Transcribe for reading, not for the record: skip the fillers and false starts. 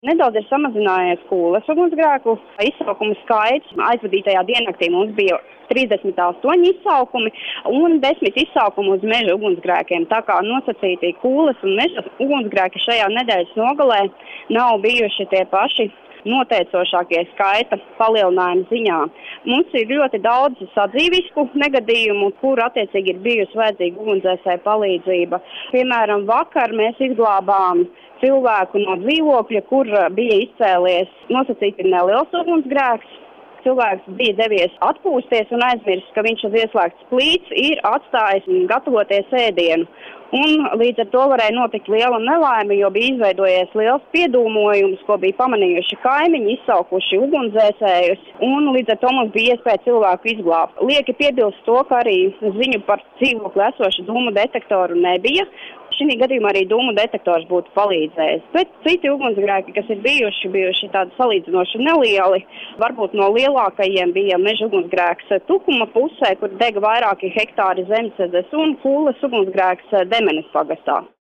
Nedaudz ir samazinājies Kūles ugunsgrēku izsaukumu skaits. Aizvadītajā diennaktī mums bija 38 izsaukumi un 10 izsaukumi uz meža ugunsgrēkiem. Tā kā nosacīti Kūles un meža ugunsgrēki šajā nedēļas nogalē nav bijuši tie paši noteicošākie skaita palielinājuma ziņā. Mums ir ļoti daudz sadzīvisku negadījumu, kur attiecīgi ir bijusi vajadzīga ugunsdzēsēja palīdzība. Piemēram, vakar mēs izglābām cilvēku no dzīvokļa, kur bija izcēlies nosacīti neliels ugunsgrēks. Cilvēks bija devies atpūsties un aizmirsis, ka viņš uz ieslēgts plīts ir atstājis gatavoties ēdienu. Un līdz ar to varēja notikt liela nelaime, jo bija izveidojies liels piedūmojums, ko bija pamanījuši kaimiņi, izsaukuši ugunsdzēsējus, un līdz ar to mums bija iespēja cilvēku izglābt. Lieki piebilst to, ka arī ziņu par dzīvokli esošu dūmu detektoru nebija. Šī gadījumā arī dūmu detektors būtu palīdzējis. Bet citi ugunsgrēki, kas ir bijuši tādi salīdzinoši nelieli, varbūt no lielākajiem bija meža ugunsgrēks Tukuma pusē, kur dega vairāki hektāri zemesēdzes, un Kūles ugunsgrēks Demenes pagastā.